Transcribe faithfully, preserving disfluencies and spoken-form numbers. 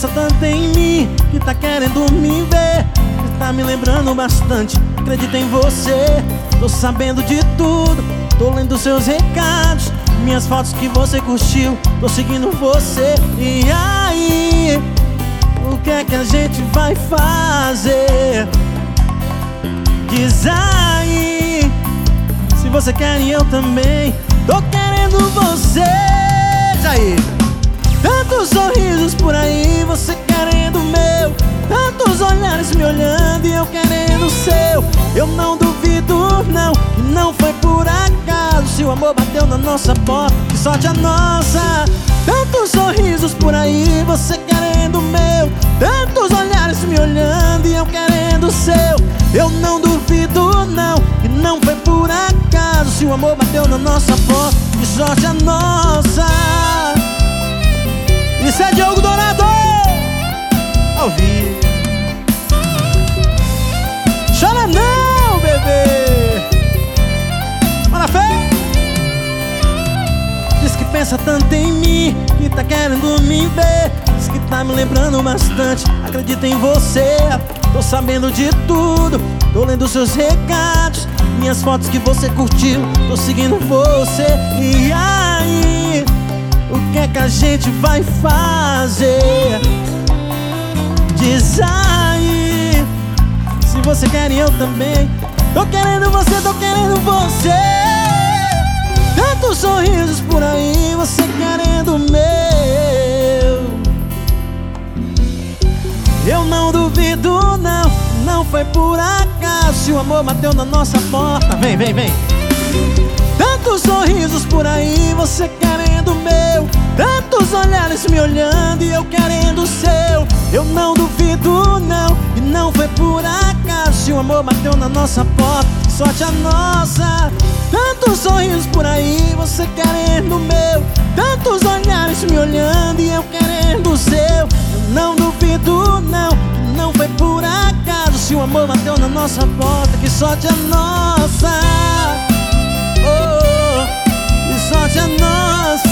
pensa tanto em mim, que tá querendo me ver, que tá me lembrando bastante. Acredita em você, tô sabendo de tudo, tô lendo seus recados, minhas fotos que você curtiu, tô seguindo você. E aí, o que é que a gente vai fazer? Diz aí, se você quer e eu também, tô querendo você. Jair, tantos sorrisos por aí, você querendo o meu, tantos olhares me olhando e eu querendo o seu. Eu não duvido não, que não foi por acaso, se o amor bateu na nossa porta, que sorte a nossa. Tantos sorrisos por aí, você querendo o meu, tantos olhares me olhando e eu querendo o seu. Eu não duvido não, que não foi por acaso, se o amor bateu na nossa porta, que sorte a nossa. Isso é Diogo Dourado ao vivo. Chora não, bebê. Bora, fé. Diz que pensa tanto em mim, que tá querendo me ver, diz que tá me lembrando bastante. Acredita em você, tô sabendo de tudo, tô lendo seus recados, minhas fotos que você curtiu, tô seguindo você. E aí, o que é que a gente vai fazer? Diz aí, se você quer e eu também, tô querendo você, tô querendo você. Tantos sorrisos por aí, você querendo o meu. Eu não duvido não, não foi por acaso, se o amor bateu na nossa porta. Vem, vem, vem. Tantos sorrisos por aí, você querendo o meu, tantos olhares me olhando e eu querendo o seu. Eu não duvido não, e não foi por acaso, se o amor bateu na nossa porta, sorte a nossa. Tantos sorrisos por aí, você querendo o meu, tantos olhares me olhando e eu querendo o seu. Eu não duvido não, que não foi por acaso, se o amor bateu na nossa porta, que sorte a nossa. Oh, que sorte a nossa.